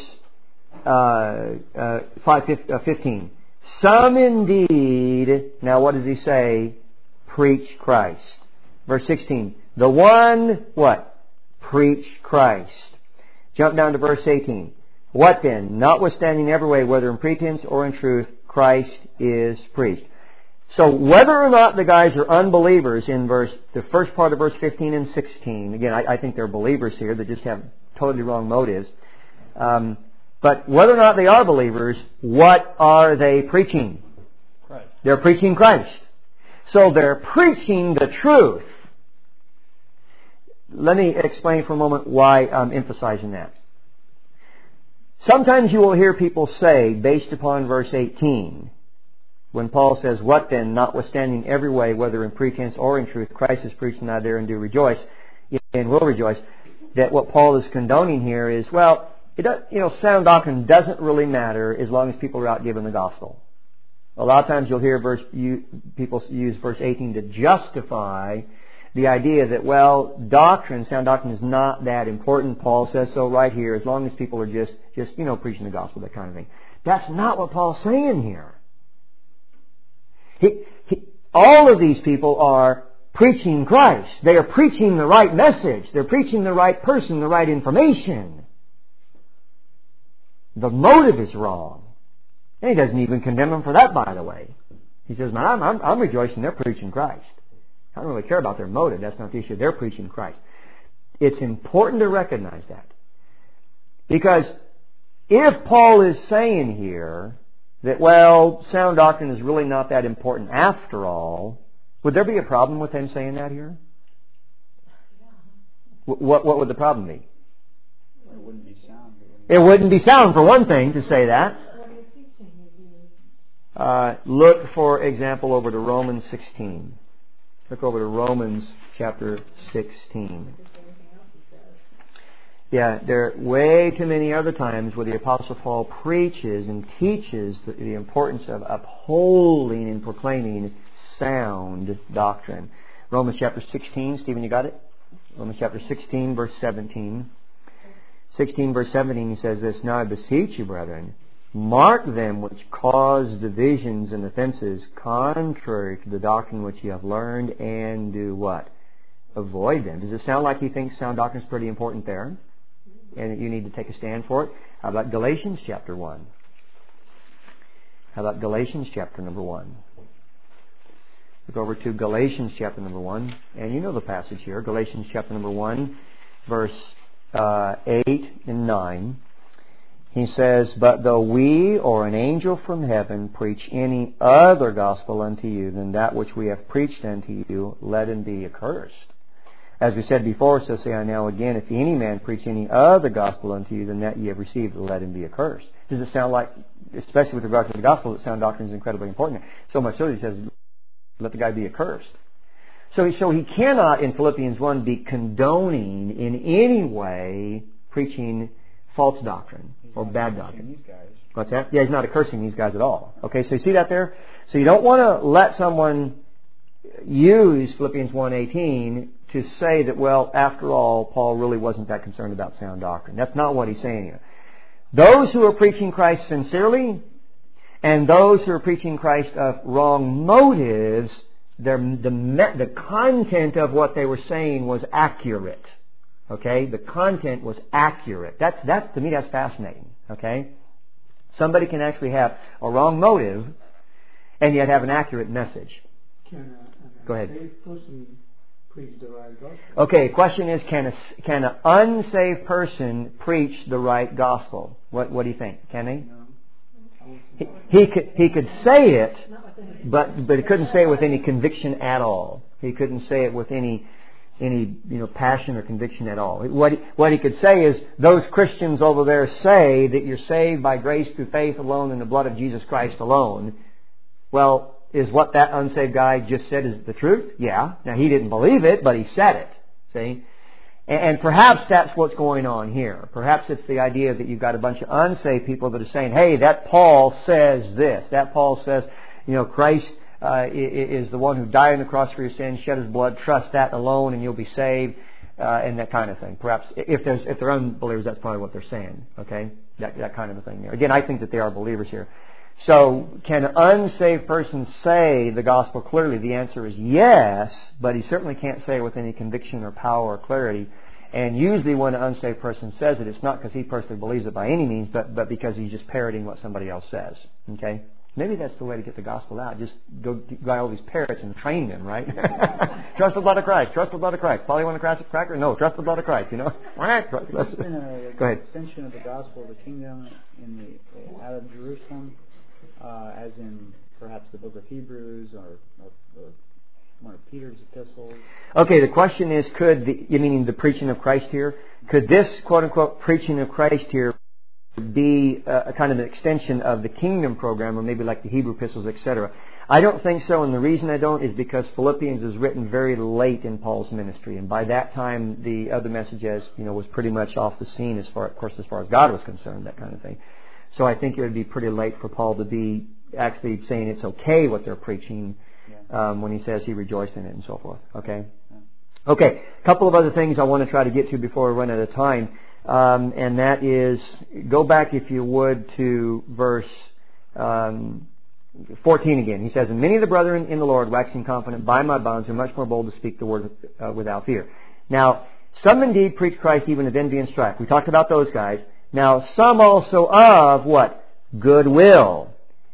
uh, uh, five, fifteen. Some indeed, now what does he say? Preach Christ. Verse sixteen. The one, what? Preach Christ. Jump down to verse eighteen. What then? Notwithstanding every way, whether in pretense or in truth, Christ is preached. So whether or not the guys are unbelievers in verse, the first part of verse fifteen and sixteen, again, I, I think they're believers here, they just have totally wrong motives. Um, but whether or not they are believers, what are they preaching? Christ. They're preaching Christ. So they're preaching the truth. Let me explain for a moment why I'm emphasizing that. Sometimes you will hear people say, based upon verse eighteen, when Paul says, what then, notwithstanding every way, whether in pretense or in truth, Christ is preached, and I there and do rejoice, and will rejoice, that what Paul is condoning here is, well, it does, you know, sound doctrine doesn't really matter as long as people are out giving the gospel. A lot of times you'll hear verse, you, people use verse eighteen to justify the idea that, well, doctrine, sound doctrine is not that important. Paul says so right here, as long as people are just, just, you know, preaching the gospel, that kind of thing. That's not what Paul's saying here. He, he, all of these people are preaching Christ. They are preaching the right message. They're preaching the right person, the right information. The motive is wrong. And he doesn't even condemn them for that, by the way. He says, man, I'm, I'm, I'm rejoicing they're preaching Christ. I don't really care about their motive. That's not the issue. They're preaching Christ. It's important to recognize that. Because if Paul is saying here that, well, sound doctrine is really not that important after all, would there be a problem with him saying that here? What, what would the problem be? It wouldn't be sound. It wouldn't be sound, for one thing, to say that. Uh, look, for example, over to Romans sixteen. Look over to Romans chapter sixteen. Yeah, there are way too many other times where the Apostle Paul preaches and teaches the, the importance of upholding and proclaiming sound doctrine. Romans chapter sixteen. Stephen, you got it? Romans chapter sixteen, verse seventeen. sixteen, verse seventeen, he says this, "Now I beseech you, brethren, mark them which cause divisions and offenses contrary to the doctrine which you have learned, and do" what? Avoid them. Does it sound like he thinks sound doctrine is pretty important there? And that you need to take a stand for it? How about Galatians chapter one? How about Galatians chapter number one? Look over to Galatians chapter number one. And you know the passage here. Galatians chapter number one, verse uh, eight and nine. He says, "But though we or an angel from heaven preach any other gospel unto you than that which we have preached unto you, let him be accursed. As we said before, so say I now again, if any man preach any other gospel unto you than that ye have received, let him be accursed." Does it sound like, especially with regard to the gospel, that sound doctrine is incredibly important? So much so that he says, let the guy be accursed. So, so he cannot, in Philippians one, be condoning in any way preaching false doctrine He's or not bad cursing doctrine. These guys. What's that? Yeah, he's not cursing these guys at all. Okay, so you see that there? So you don't want to let someone use Philippians one eighteen to say that, well, after all, Paul really wasn't that concerned about sound doctrine. That's not what he's saying here. Those who are preaching Christ sincerely and those who are preaching Christ of wrong motives, their, the, the content of what they were saying was accurate. Okay? The content was accurate. That's, that, to me, that's fascinating. Okay? Somebody can actually have a wrong motive and yet have an accurate message. Can a, a Go ahead. saved person preach the right gospel? Okay, question is, can a, can an unsaved person preach the right gospel? What, what do you think? Can they? No. He, he could he could say it, but but he couldn't say it with any conviction at all. He couldn't say it with any any you know passion or conviction at all. What he, what he could say is, those Christians over there say that you're saved by grace through faith alone in the blood of Jesus Christ alone. Well, is what that unsaved guy just said is the truth? Yeah. Now, he didn't believe it, but he said it. See? And perhaps that's what's going on here. Perhaps it's the idea that you've got a bunch of unsaved people that are saying, hey, that Paul says this. That Paul says, you know, Christ uh, is the one who died on the cross for your sins, shed His blood. Trust that alone and you'll be saved, uh, and that kind of thing. Perhaps if there's if they're unbelievers, that's probably what they're saying. Okay? That, that kind of a thing there. Again, I think that they are believers here. So, can an unsaved person say the gospel clearly? The answer is yes, but he certainly can't say it with any conviction or power or clarity. And usually when an unsaved person says it, it's not because he personally believes it by any means, but, but because he's just parroting what somebody else says. Okay? Maybe that's the way to get the gospel out. Just go buy all these parrots and train them, right? Trust the blood of Christ. Trust the blood of Christ. Polly want a cracker? No, trust the blood of Christ, you know? There's been a Go ahead. extension of the gospel of the kingdom in the, uh, out of Jerusalem. Uh, as in perhaps the book of Hebrews or, or, or one of Peter's epistles. Okay, the question is, could the, you meaning the preaching of Christ here, could this quote-unquote preaching of Christ here be a, a kind of an extension of the kingdom program, or maybe like the Hebrew epistles, et cetera? I don't think so, and the reason I don't is because Philippians is written very late in Paul's ministry, and by that time the other messages, you know, was pretty much off the scene as far, of course, as far as God was concerned, that kind of thing. So I think it would be pretty late for Paul to be actually saying it's okay what they're preaching um, when he says he rejoiced in it and so forth. Okay? Okay, a couple of other things I want to try to get to before we run out of time. Um, and that is, go back if you would to verse um, fourteen again. He says, "And many of the brethren in the Lord, waxing confident by my bonds, are much more bold to speak the word uh, without fear." Now, some indeed preach Christ even of envy and strife. We talked about those guys. Now, some also of what? Goodwill.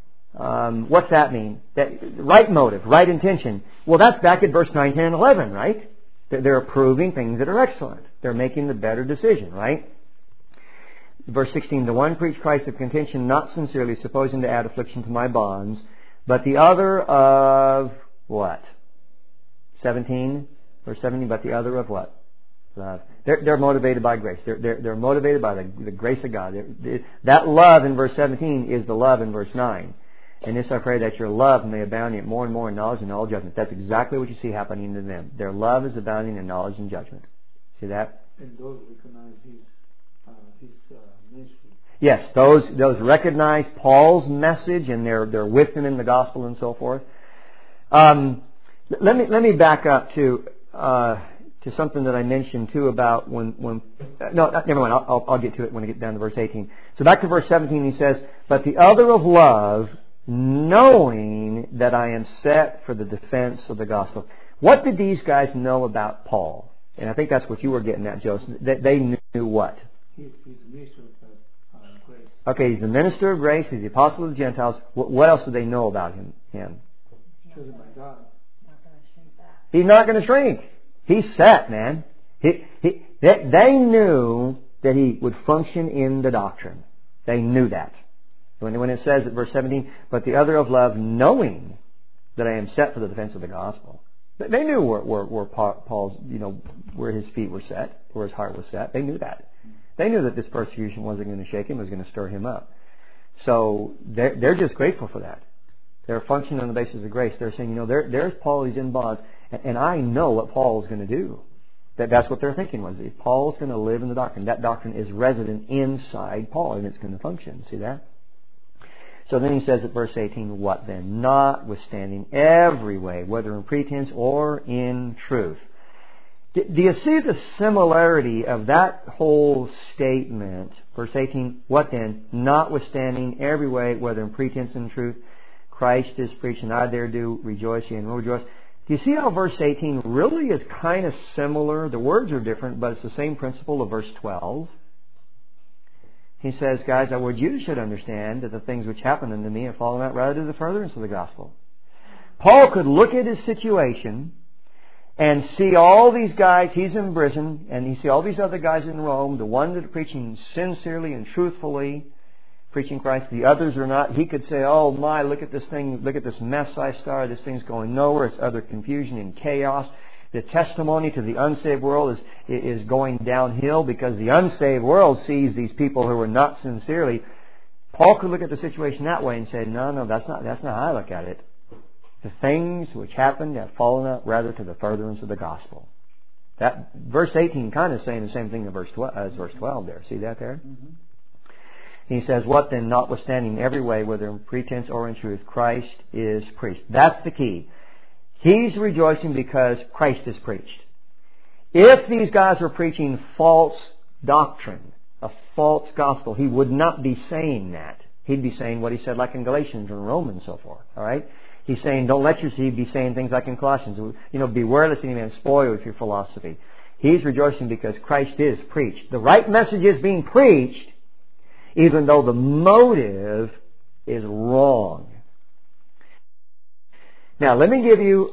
Um, what's that mean? That right motive, right intention. Well, that's back at verse nine, ten, and eleven, right? They're approving things that are excellent. They're making the better decision, right? Verse sixteen, "The one preached Christ of contention, not sincerely, supposing to add affliction to my bonds, but the other of what?" seventeen, verse seventeen, "But the other of what?" Love. They're, they're motivated by grace. They're, they're, they're motivated by the, the grace of God. They're, they, that love in verse seventeen is the love in verse nine. "And this I pray, that your love may abound yet more and more in knowledge and all judgment." That's exactly what you see happening to them. Their love is abounding in knowledge and judgment. See that? And those recognize his, uh, his uh, ministry. Yes, those those recognize Paul's message and they're they're with him in the gospel and so forth. Um, let me let me back up to uh, to something that I mentioned too about when, when no, never mind, I'll, I'll, I'll get to it when I get down to verse eighteen. So back to verse seventeen, he says, but the other of love, knowing that I am set for the defense of the gospel. What did these guys know about Paul? And I think that's what you were getting at, Joseph. They, they knew what? He's, he's the minister of uh, grace. Okay, he's the minister of grace. He's the apostle of the Gentiles. What, what else do they know about him? him? Chosen by God. Not going to shrink back. He's not going to shrink. He's set, man. He, he, they, they knew that he would function in the doctrine. They knew that. When, when it says at verse seventeen, but the other of love, knowing that I am set for the defense of the gospel. They knew where, where, where Paul's, you know, where his feet were set, where his heart was set. They knew that. They knew that this persecution wasn't going to shake him, it was going to stir him up. So they're, they're just grateful for that. They're functioning on the basis of grace. They're saying, you know, there, there's Paul, he's in bonds, and, and I know what Paul is going to do. That, that's what they're thinking was, if Paul's going to live in the doctrine, that doctrine is resident inside Paul, and it's going to function. See that? So then he says at verse eighteen, what then? Notwithstanding every way, whether in pretense or in truth. Do you see the similarity of that whole statement? Verse eighteen, what then? Notwithstanding every way, whether in pretense and truth, Christ is preached, and I there do rejoice, ye and will rejoice. Do you see how verse eighteen really is kind of similar? The words are different, but it's the same principle of verse twelve. He says, guys, I would you should understand that the things which happened unto me have fallen out rather to the furtherance of the gospel. Paul could look at his situation and see all these guys, he's in prison, and he see all these other guys in Rome, the ones that are preaching sincerely and truthfully, preaching Christ, the others are not. He could say, oh my, look at this thing, look at this mess I started, this thing's going nowhere, it's utter confusion and chaos. The testimony to the unsaved world is is going downhill because the unsaved world sees these people who are not sincerely. Paul could look at the situation that way and say, no, no, that's not that's not how I look at it. The things which happened have fallen out rather to the furtherance of the gospel. That verse eighteen kind of saying the same thing in verse twelve, as verse twelve there. See that there? Mm-hmm. He says, what then, notwithstanding every way, whether in pretense or in truth, Christ is preached. That's the key. He's rejoicing because Christ is preached. If these guys were preaching false doctrine, a false gospel, he would not be saying that. He'd be saying what he said like in Galatians and Romans and so forth. All right? He's saying, don't let your seed be saying things like in Colossians. You know, beware lest any man spoil you with your philosophy. He's rejoicing because Christ is preached. The right message is being preached, even though the motive is wrong. Now, let me give you,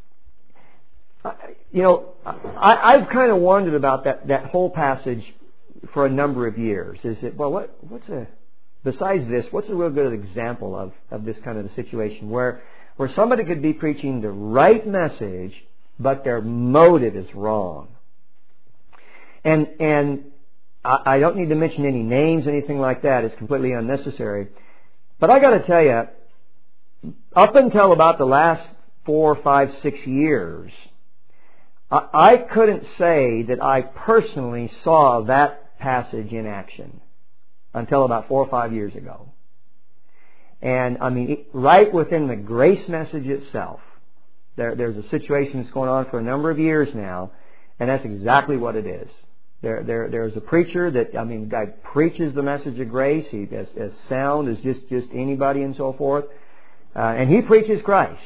you know, I, I've kind of wondered about that, that whole passage for a number of years. Is it, well, what, what's a, besides this, what's a real good example of, of this kind of a situation where, where somebody could be preaching the right message, but their motive is wrong? And, and I, I don't need to mention any names, anything like that. It's completely unnecessary. But I got to tell you, up until about the last four, five, six years, I, I couldn't say that I personally saw that passage in action until about four or five years ago. And I mean, it, right within the grace message itself, there, there's a situation that's going on for a number of years now, and that's exactly what it is. There, there, there's a preacher that, I mean, the guy preaches the message of grace. He as, as sound as just, just anybody and so forth. Uh, and he preaches Christ.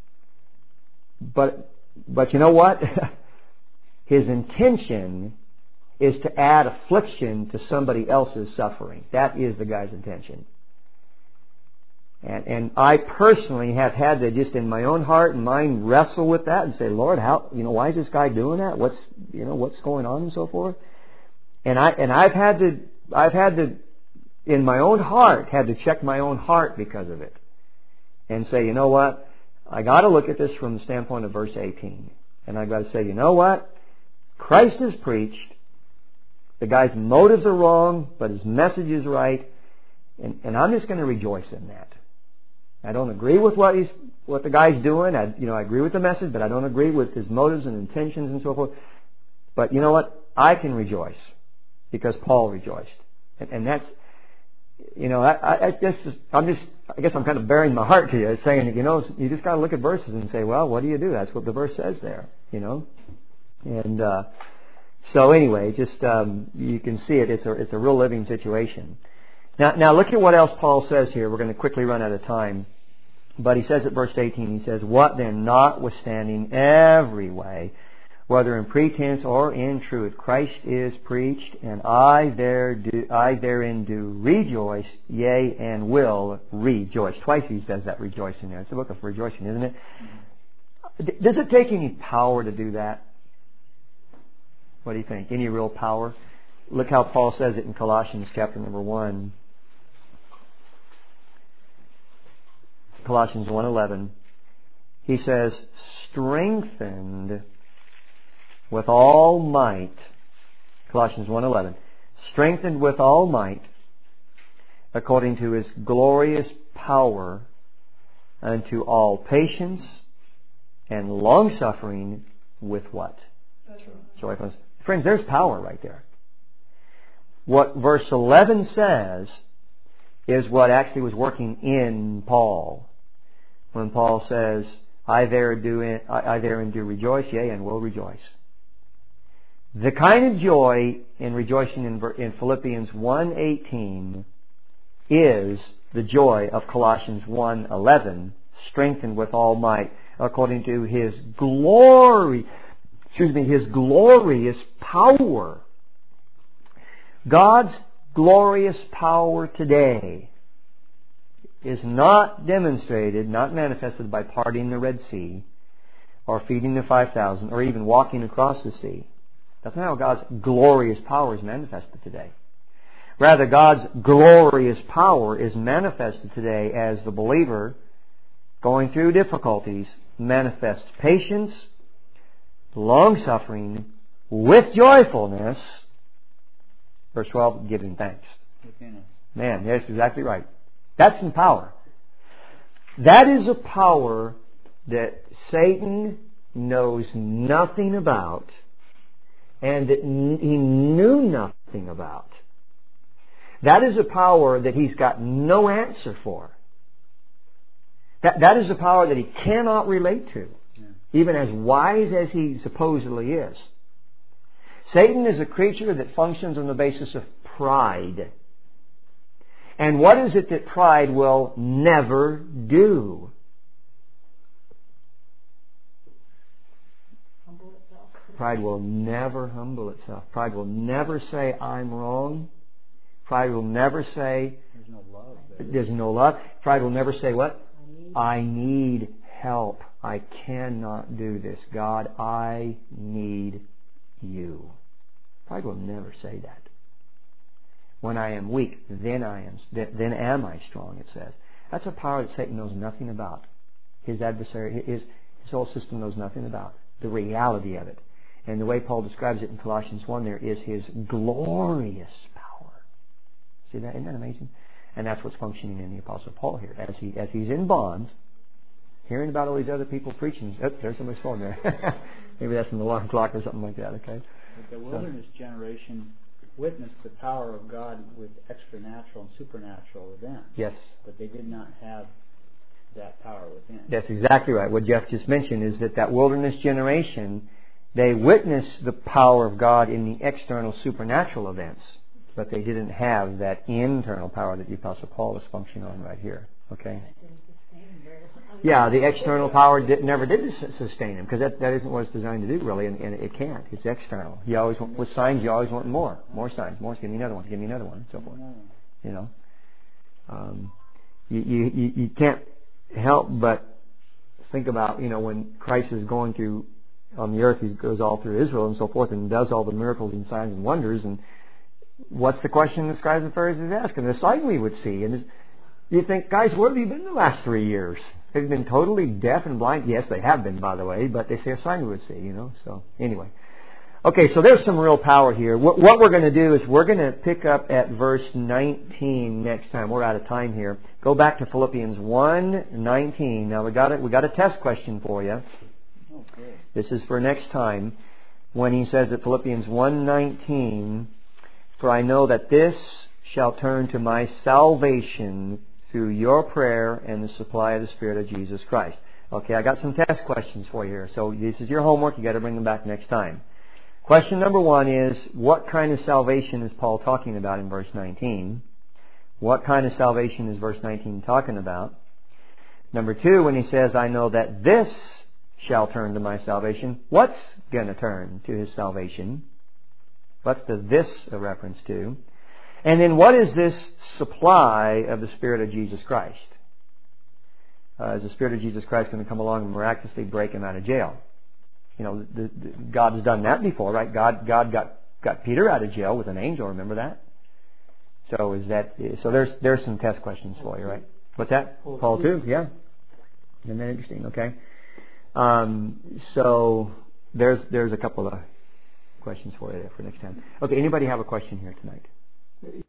But, but you know what? His intention is to add affliction to somebody else's suffering. That is the guy's intention. And, and I personally have had to just in my own heart and mind wrestle with that and say, Lord, how, you know, why is this guy doing that? What's, you know, what's going on and so forth? And I, and I've had to, I've had to, in my own heart, had to check my own heart because of it. And say, you know what? I got to look at this from the standpoint of verse eighteen. And I got to say, you know what? Christ is preached. The guy's motives are wrong, but his message is right. And, and I'm just going to rejoice in that. I don't agree with what he's, what the guy's doing. I, you know, I agree with the message, but I don't agree with his motives and intentions and so forth. But you know what? I can rejoice because Paul rejoiced, and, and that's, you know, I, I guess I'm just, I guess I'm kind of bearing my heart to you, saying that, you know, you just got to look at verses and say, well, what do you do? That's what the verse says there, you know. And uh, so anyway, just um, you can see it. It's a it's a real living situation. Now, now look at what else Paul says here. We're going to quickly run out of time. But he says at verse eighteen, he says, "What then, notwithstanding every way, whether in pretense or in truth, Christ is preached, and I there do I therein do rejoice, yea, and will rejoice." Twice he says that rejoice in there. It's a book of rejoicing, isn't it? Does it take any power to do that? What do you think? Any real power? Look how Paul says it in Colossians chapter number one. Colossians one eleven. He says, "Strengthened with all might," Colossians one eleven, "strengthened with all might, according to His glorious power, unto all patience and long-suffering with" what? Joyfulness. Friends, there's power right there. What verse eleven says is what actually was working in Paul. When Paul says, I there do in, I, I therein do rejoice, yea, and will rejoice. The kind of joy in rejoicing in, in Philippians one eighteen is the joy of Colossians one eleven, strengthened with all might, according to His glory, excuse me, His glorious power. God's glorious power today is not demonstrated, not manifested by parting the Red Sea, or feeding the five thousand, or even walking across the sea. That's not how God's glorious power is manifested today. Rather, God's glorious power is manifested today as the believer, going through difficulties, manifests patience, long-suffering, with joyfulness. Verse twelve, giving thanks. Man, that's exactly right. That's in power. That is a power that Satan knows nothing about, and that he knew nothing about. That is a power that he's got no answer for. That, that is a power that he cannot relate to, yeah. Even as wise as he supposedly is. Satan is a creature that functions on the basis of pride. And what is it that pride will never do? Humble itself. Pride will never humble itself. Pride will never say, I'm wrong. Pride will never say, there's no love. There. There's no love. Pride will never say what? I need, I need help. I cannot do this. God, I need you. Pride will never say that. When I am weak, then I am, then am I strong, it says. That's a power that Satan knows nothing about. His adversary, his, his whole system knows nothing about. The reality of it. And the way Paul describes it in Colossians one there is his glorious power. See that? Isn't that amazing? And that's what's functioning in the Apostle Paul here. As he as he's in bonds, hearing about all these other people preaching. Oh, there's somebody's phone there. Maybe that's an alarm clock or something like that, okay? But the wilderness so. generation witnessed the power of God with extranatural and supernatural events. Yes. But they did not have that power within. That's exactly right. What Jeff just mentioned is that that wilderness generation, they witnessed the power of God in the external supernatural events, but they didn't have that internal power that the Apostle Paul is functioning on right here. Okay? Yeah, the external power did, never did sustain him, because that, that isn't what it's designed to do, really, and, and it can't. It's external. You always want, with signs, you always want more. More signs. More. Give me another one. Give me another one, and so forth. You know? Um, you, you, you, you can't help but think about, you know, when Christ is going through on the earth, he goes all through Israel and so forth, and does all the miracles and signs and wonders, and what's the question the scribes and Pharisees ask? And the sign we would see. And you think, guys, where have you been the last three years? Have you been totally deaf and blind? Yes, they have been, by the way, but they say a sign we would see, you know. So, anyway. Okay, so there's some real power here. What, what we're going to do is we're going to pick up at verse nineteen next time. We're out of time here. Go back to Philippians one nineteen. Now, we got a, we got a test question for you. Okay. This is for next time. When he says at Philippians one nineteen, for I know that this shall turn to my salvation through your prayer and the supply of the Spirit of Jesus Christ. Okay, I got some test questions for you here. So this is your homework. You got to bring them back next time. Question number one is, what kind of salvation is Paul talking about in verse nineteen? What kind of salvation is verse nineteen talking about? Number two, when he says, I know that this shall turn to my salvation, what's going to turn to his salvation? What's the this a reference to? And then what is this supply of the Spirit of Jesus Christ? Uh, is the Spirit of Jesus Christ going to come along and miraculously break him out of jail? You know, the, the, God has done that before, right? God, God got, got Peter out of jail with an angel. Remember that? So is that? So there's there's some test questions for you, right? What's that? Paul, Paul too. Yeah. Isn't that interesting? Okay. Um, so there's there's a couple of questions for you there for next time. Okay. Anybody have a question here tonight?